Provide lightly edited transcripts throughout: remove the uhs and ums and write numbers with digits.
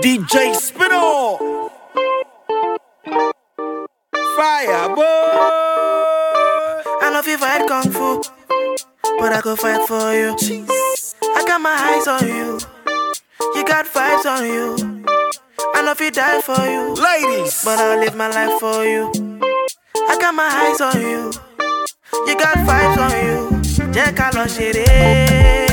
DJ Spino, Fire boy. I know if you fight Kung Fu, but I go fight for you. I got my eyes on you, you got vibes on you. I know if you die for you, Ladies, but I'll live my life for you. I got my eyes on you, you got vibes on you. Jẹ́ ká lọ ṣeré.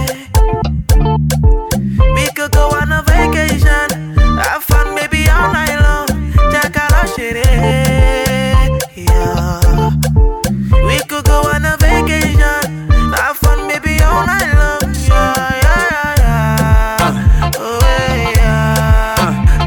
We could go on a vacation, have fun maybe all night long. Jẹ́ ká lọ ṣeré. Yeah. We could go on a vacation, have fun maybe all night long. Yeah, yeah, yeah. Oh, yeah.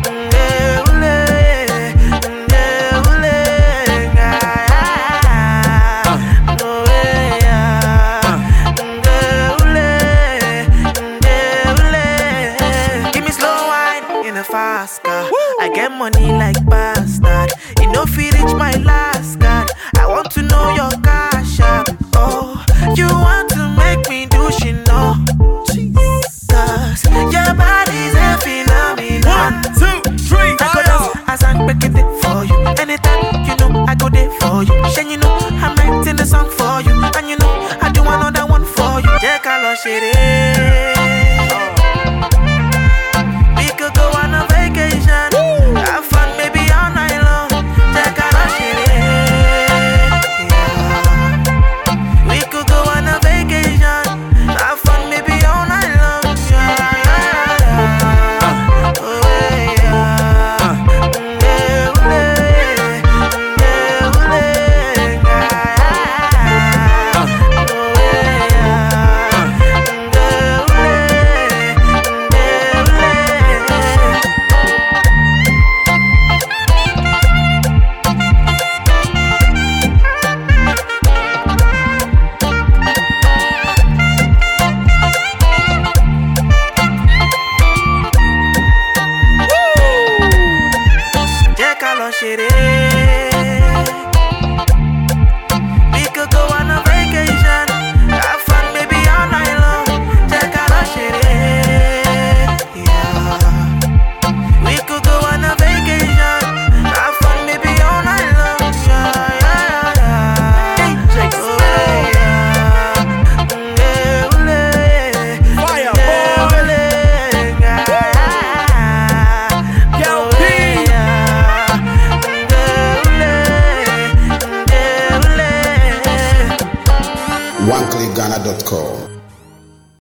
Give me slow wine in a fast car. I get money like bastard. You know if you reach my last card, I want to know your cash app. Oh, you want to make me do shit, no? Cause your body's a phenomenon. 1, 2, 3, I go down as I'm making it for you. Anytime, you know, I go there for you. Then you know, I'm writing the song for you. And you know, I do another one for you. Jẹ́ ká lọ ṣeré. We could go on a vacation, have fun maybe all night long. Jẹ́ ká lọ ṣeré. Yeah. We could go on a vacation, have fun maybe all night long. Yeah, yeah, yeah. Oh, yeah. Jẹ́ ká lọ ṣeré. We could go on a vacation, have fun maybe all night long. Jẹ́ ká lọ ṣeré. Yeah. We could go on a vacation, have fun maybe all night long. Yeah, yeah, yeah. Oh, yeah. Fire boy. Yo, P. OneClickGhana.com